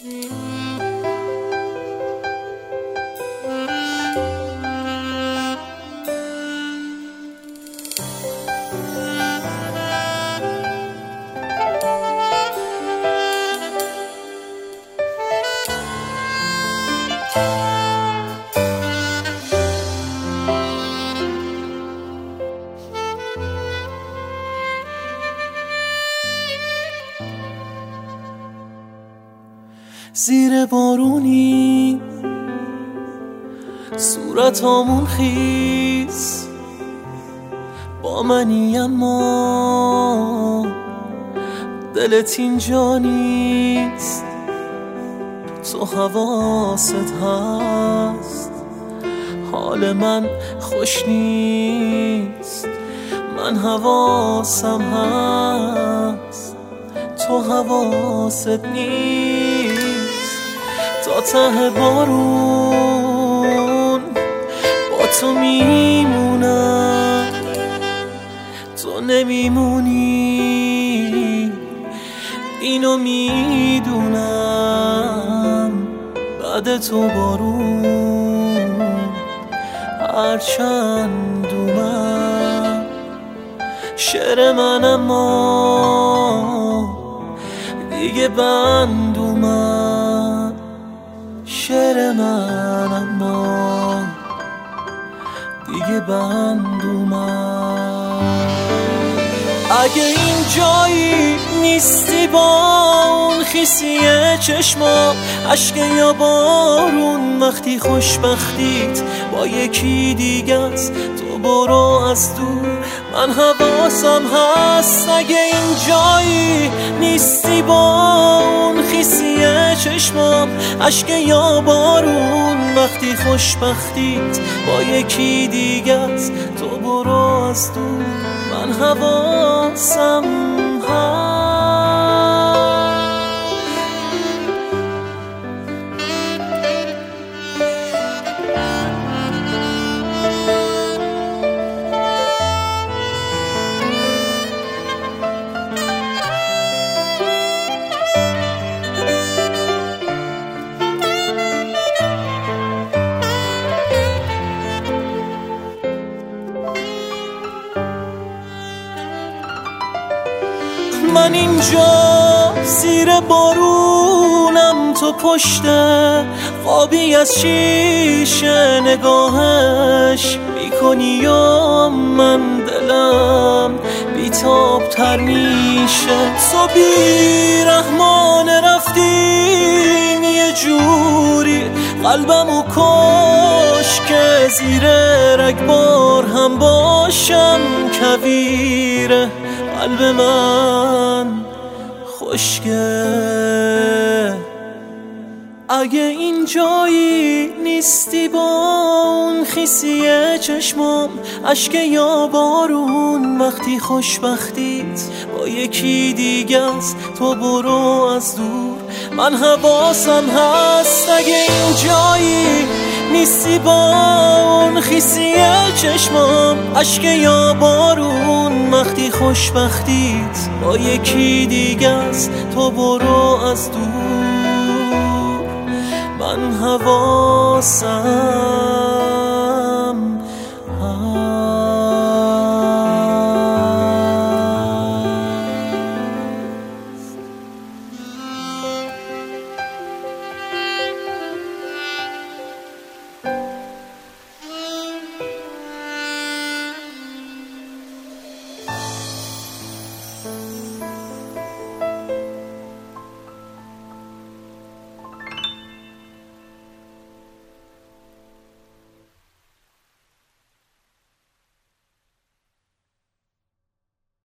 زیر بارونی صورتامون خیس با منی، اما دلت اینجا نیست. تو حواست هست، حال من خوش نیست. من حواسم هست، تو حواست نیست. تا ته بارون با تو میمونم، تو نمیمونی، اینو میدونم. بعد تو بارون هرچند اومد شعر من، اما دیگه بند اومد شعر من، اما دیگه بند اومد. اگه این جایی نیستی با اون خیسی چشمام، اشک یا بارون، وقتی خوشبختیت با یکی دیگه است، تو برو از دور، من حواسم هست. اگه این جایی نیستی با اون خیسی چشمام، اشک یا بارون، وقتی خوشبختیت با یکی دیگه است، تو برو از دور، من حواسم هست. من اینجا زیر بارونم، تو پشت خوابی از شیشه نگاهش میکنی، یا من دلم بیتاب تر میشه. تو بیرحمانه رفتین یه جوری، قلبمو کش که زیر رگبار هم باشم کویره. قلب من خشکه. اگه این جایی نیستی با اون خیسی چشمام، اشک یا بارون، وقتی خوشبختیت با یکی دیگه است، تو برو از دور، من حواسم هست. اگه این جایی نیستی با اون خیسی چشمام، اشک یا بارون، وقتی خوشبختیت با یکی دیگه است، تو برو از دور، من حواسم